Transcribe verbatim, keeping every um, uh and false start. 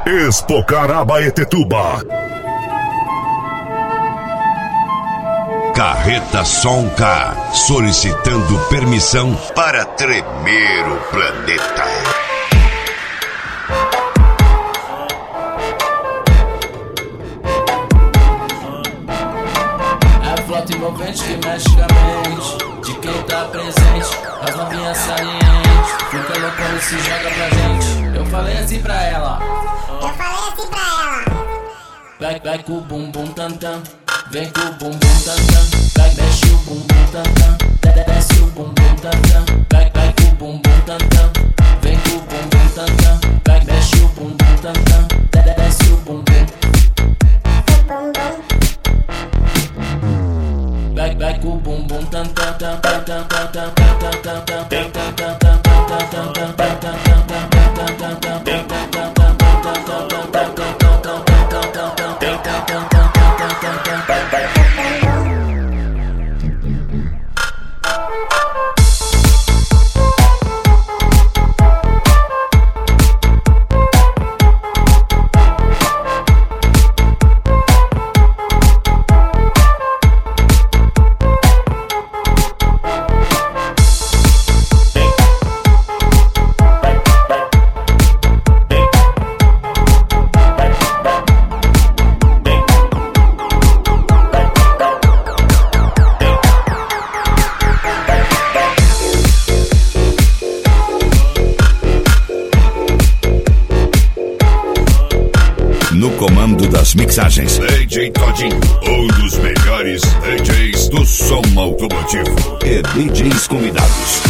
Expocaraba-Etetuba. Carreta Som K, solicitando permissão para tremer o planeta. É flota envolvente que mexe com a mente de quem tá presente, as novinhas salientes, fica loucão e se joga pra gente. Eu falei assim pra ela, Eu falei assim pra ela. vai, vai com o bumbum tantam, vem com o bumbum tantam, vai, mexe o bumbum tantam, desce o bumbum tantam, vai, vai com o bumbum tantam, vem com o bumbum tantam, vai, mexe o bumbum tantam, desce o bumbum. Vai, vai com o bumbum tam tam tam tam tam tam tam tam tam tam tam tam tam No comando das mixagens, D J Todinho, um dos melhores D Js do som automotivo. E D Js convidados.